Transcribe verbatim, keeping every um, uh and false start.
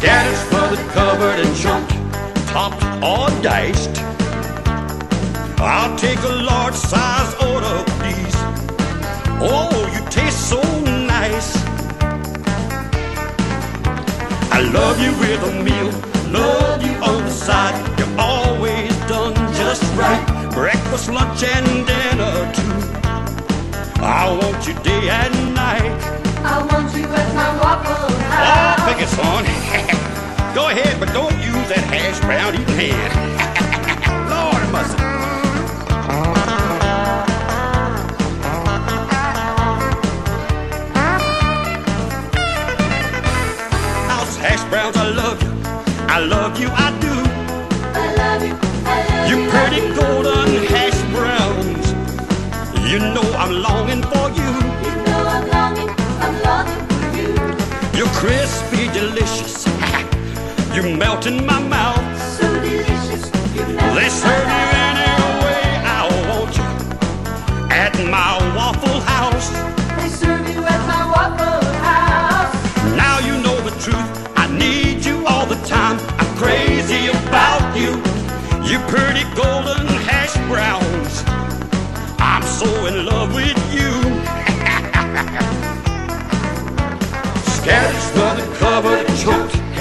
Scattered, smothered, covered, and chunked, topped or diced. I'll take a large size order, please. Oh, you taste so nice. I love you with a meal, love you on the side. You're always done just right. Breakfast, lunch, and dinner too. I want you day and night. I want you at my Waffle House. Oh, pick it, son. Go ahead, but don't use that hash brown eating hand. Lord have mercy. House hash browns, I love you. I love you, I do. I love you, I love You you. pretty golden hash browns. You know I'm longing for you. You know I'm longing, I'm longing for you. You're crispy, delicious. You melt in my mouth. So delicious, you melt They in my serve you mouth. any way I want you at my Waffle House. They serve you at my Waffle House. Now you know the truth. I need you all the time. I'm crazy about you. You pretty golden hash browns. I'm so in love with you. Scattered, smothered, covered, and choked,